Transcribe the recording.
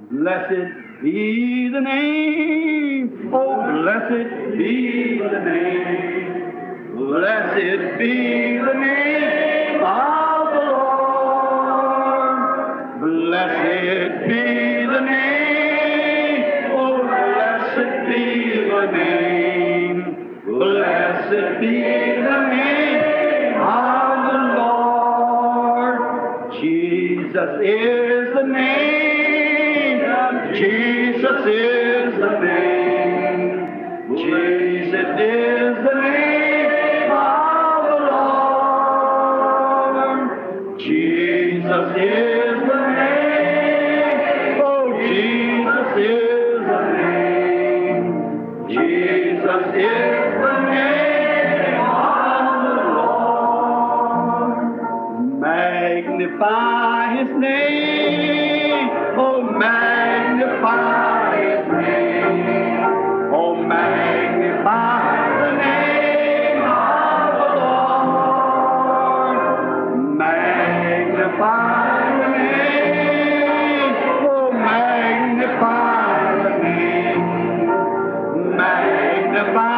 Blessed be the name, oh blessed be the name, blessed be the name of the Lord. Blessed be the name, oh blessed be the name, blessed be the name of the Lord. Jesus is the name. Jesus is the name. Jesus is the name of the Lord. Jesus is the name. Oh, Jesus is the name. Jesus is the name of the Lord. Magnify His name. Oh, magnify His name. Oh, magnify the name of the Lord. Magnify the name. Oh, magnify the name. Magnify